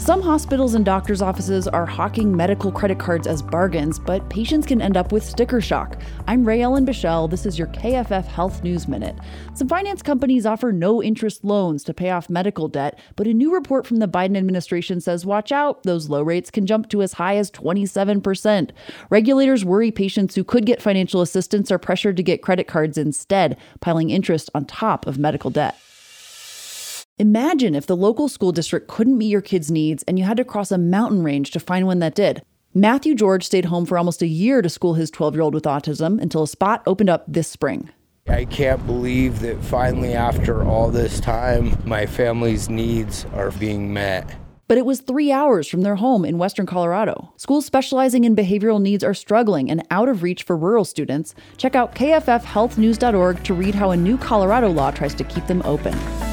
Some hospitals and doctors' offices are hawking medical credit cards as bargains, but patients can end up with sticker shock. I'm Ray Ellen Bichelle. This is your KFF Health News Minute. Some finance companies offer no-interest loans to pay off medical debt, but a new report from the Biden administration says watch out, those low rates can jump to as high as 27%. Regulators worry patients who could get financial assistance are pressured to get credit cards instead, piling interest on top of medical debt. Imagine if the local school district couldn't meet your kids' needs and you had to cross a mountain range to find one that did. Matthew George stayed home for almost a year to school his 12-year-old with autism until a spot opened up this spring. I can't believe that finally, after all this time, my family's needs are being met. But it was 3 hours from their home in Western Colorado. Schools specializing in behavioral needs are struggling and out of reach for rural students. Check out kffhealthnews.org to read how a new Colorado law tries to keep them open.